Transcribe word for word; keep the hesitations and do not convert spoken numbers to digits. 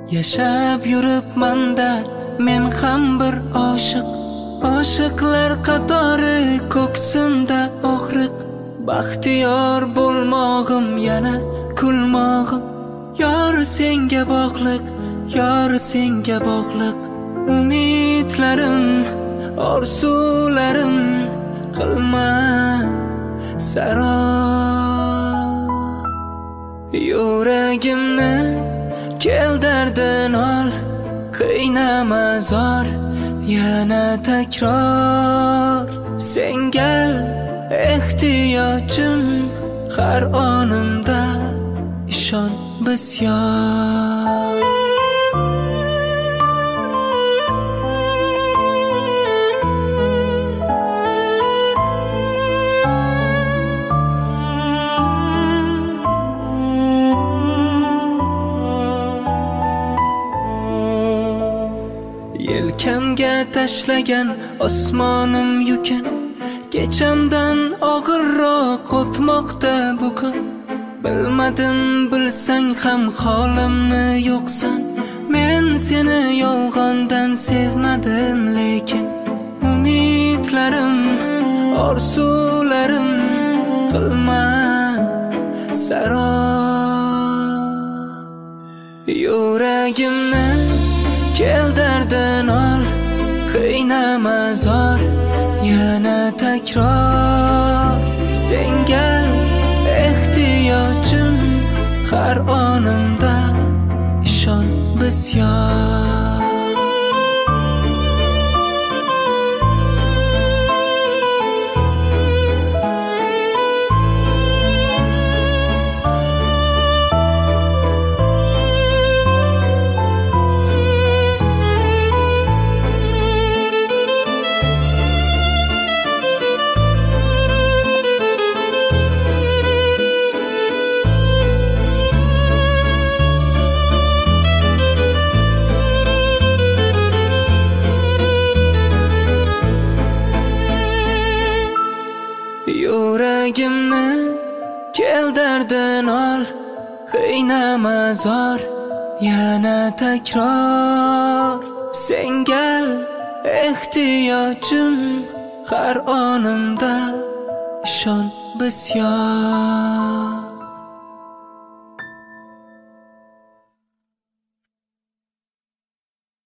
Yashab yuribmanda men ham bir oshiq, oshiqlar qatori ko'ksimda og'riq. Baxtiyor bo'lmog'im yana kulmog'im, yor senga bog'liq, yor senga bog'liq. Umidlarim, orzularim qilma sarob. Yuragimni kel dardin ol, qiynama zor, yana takror. Senga ehtiyojim har onimda, ishon bisyor. Yelkamga tashlagan osmonim yukin, kechamdan og'irroq o'tmoqda bugun. Bilmadim bilsang ham holimni yo'qsan, men seni yolg'ondan sevmadim lekin. Umidlarim, orzularim qilma sarob. Yuragimni kel dardin ol, qiynama zor, yana takror. Senga ehtiyojim har onimda, ishon bisyor. Yuragimni kel dardin ol, qiynama zor, yana takror. Senga ehtiyojim har onimda, ishon bisyor.